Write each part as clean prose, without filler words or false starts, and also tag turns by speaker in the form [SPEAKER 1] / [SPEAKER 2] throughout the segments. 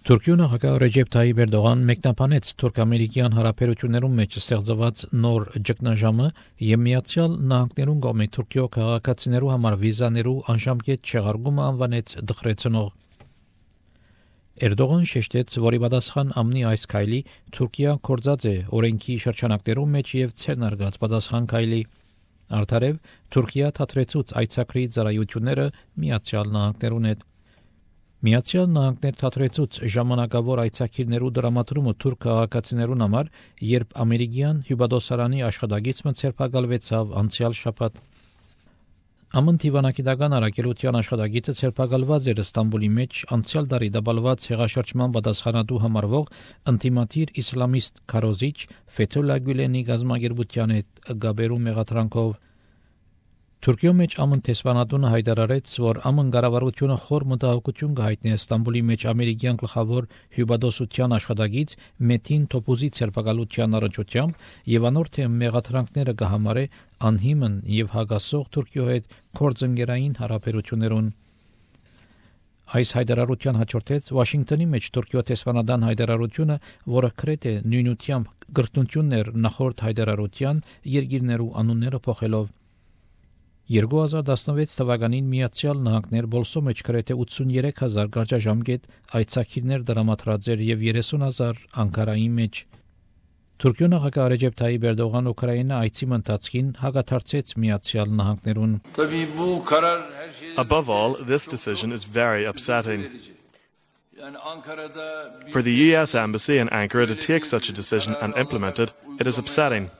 [SPEAKER 1] Թուրքիո նախագահ Ռեջեփ Թայիպ Էրդողան մեկնաբանեց թուրք-ամերիկյան հարաբերություններում մեջ ստեղծված նոր ճգնաժամը եւ Միացյալ Նահանգներուն կողմից Թուրքիո քաղաքացիներու համար վիզաներու անժամկետ չեղարկումը անվանեց դխրեցնող։ Էրդողան շեշտեց, որ ի պատասխան ամնի այս քայլի Թուրքիան կորցած է օրենքի շրջանակներում մեջ եւ ցերնարգած պատասխան քայլի։ Արդարև Թուրքիա թատրեցուց այցակրի ծառայությունները Միացյալ Նահանգներուն հետ։ Միացյալ Նահանգներ թատրեցուց ժամանակավոր այցակիրներու դրամատրումը թուրք քաղաքացիներուն համար, երբ ամերիկյան հյուպատոսարանի աշխատագիծը ցերպակալվեցավ անցյալ շաբաթ։ Ամն դիվանագիտական առաքելության աշխատագիծը ցերպակալված էր Ստամբուլի մեջ անցյալ տարի դաբալված հեղաշրջման պատասխանատու համարվող անտիմատիր իսլամիստ քարոզիչ Ֆեթուլլա Գյուլենի գազམ་ագերբության հետ գաբերու մեղադրանքով։ Թուրքիո մեջ ամն տեսփանատունը հայտարարեց, որ ամն կառավարությունը խոր մտահոգություն կհայտնի Ստամբուլի մեջ ամերիկյան գլխավոր հյուպատոսության աշխատագիծ Մեթին Թոփուզի ցերպակալության առնչությամբ եւ անորթե մեղադրանքները կհամարե անհիմն եւ հագասող Թուրքիո հետ կորձընկերային հարաբերություններուն։ Այս հայտարարության հաջորդեց Վաշինգտոնի մեջ Թուրքիո տեսփանադան հայտարարությունը, որը գրեթե նույնությամբ կրկնություններ նախորդ հայտարարության երկիրներու անունները փոխելով։ 2016 թվականին Միացյալ Նահանգներ բոլսո մեջ գրեթե 83000 գարաժամկետ այցակիրներ դրամատրած էր եւ 30000 Անկարայի մեջ։ Թուրքիո նախագահ Ռեջեփ Թայիպ Էրդողան Ուկրաինա այցի ընթացքին հակաթարցեց Միացյալ Նահանգներուն։
[SPEAKER 2] Above all, this decision is very upsetting. For the US Embassy in Ankara to take such a decision and implement it, it is upsetting.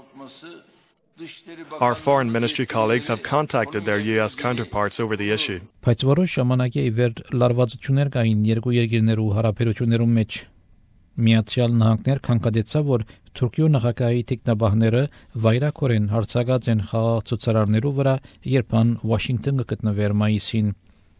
[SPEAKER 2] Our foreign ministry colleagues have contacted their US counterparts over the issue.
[SPEAKER 1] Բայց որոշ ժամանակ է վեր լարվածություններ կային երկու երկրներու հարաբերություններում մեջ։ Միացյալ Նահանգներ քննադեցավ, որ Թուրքիո նախագահի տեխնաբահները վայրակորեն հարցակած են խաղաղ ցուցարարներու վրա, երբ ան Վաշինգտոնը գտնվեր մայիսին։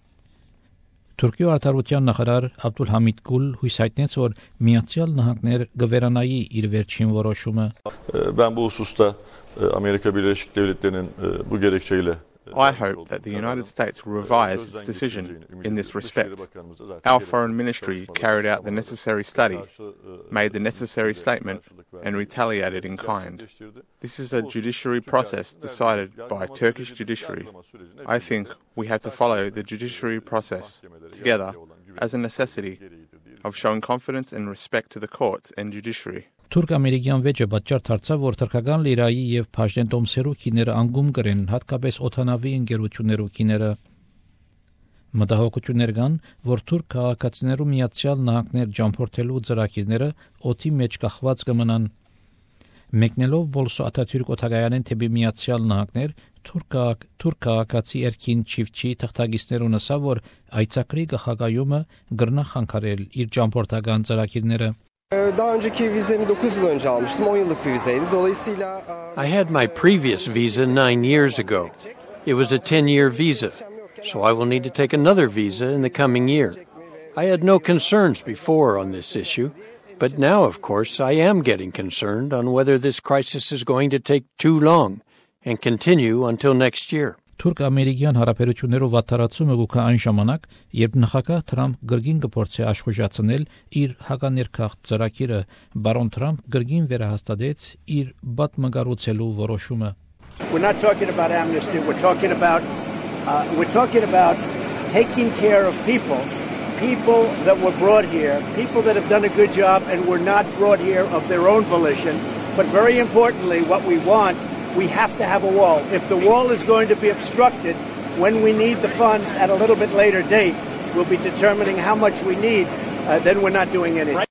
[SPEAKER 1] Թուրքիո արտարության նախարար Աբդուլհամիդ Գուլ հույս հայտնեց, որ Միացյալ Նահանգներ կվերանայի իր վերջին որոշումը։
[SPEAKER 3] Ben bu hususta Amerika Birleşik Devletleri'nin bu gerekçeyle
[SPEAKER 4] I hope that the United States will revise its decision in this respect. Our foreign ministry carried out the necessary study, made the necessary statement, and retaliated in kind. This is a judiciary process decided by Turkish judiciary. I think we have to follow the judiciary process together as a necessity of showing confidence and respect to the courts and judiciary.
[SPEAKER 1] Թուրք-ամերիկյան վեճը պատճառ դարձավ, որ թուրքական լիրայի եւ Փաշտեն տոմսերու քիները անգում գրեն, հատկապես օթանավի ընկերություններու քիները։ Մտահոգություններ կան, որ թուրք քաղաքացիներու Միացյալ Նահանգներ ճամփորդելու ծրագիրները օդի մեջ կախված կմնան։ Մեկնելով Բոլսո Աթաթյուրք օթագայանեն թեպի Միացյալ Նահանգներ, թուրք քաղաքացի Էրքին Չիվչի թղթակիցներուն ասավ, որ այցակրի գախագայումը գրնա խանգարել իր ճամփորդական ծրագիրները։
[SPEAKER 5] Daha önceki vizemi 9 yıl önce almıştım. 10 yıllık bir vizeydi. Dolayısıyla
[SPEAKER 6] I had my previous visa 9 years ago. It was a 10-year visa, so I will need to take another visa in the coming year. I had no concerns before on this issue, but now, of course, I am getting concerned on whether this crisis is going to take too long and continue until next year.
[SPEAKER 1] Թուրք-ամերիկյան հարաբերություններով վատթարացումը գուքա այն ժամանակ, երբ նախագահ Թրամփ գրգին կփորձի աշխուժացնել իր հականերքախ ծրագիրը, բարոն Թրամփ գրգին վերահաստատեց իր բատմգարուցելու որոշումը։
[SPEAKER 7] We're not talking about amnesty, we're talking about taking care of people that were brought here, people that have done a good job and were not brought here of their own volition, but very importantly what we want, we have to have a wall. If the wall is going to be obstructed, when we need the funds at a little bit later date, we'll be determining how much we need, then we're not doing anything.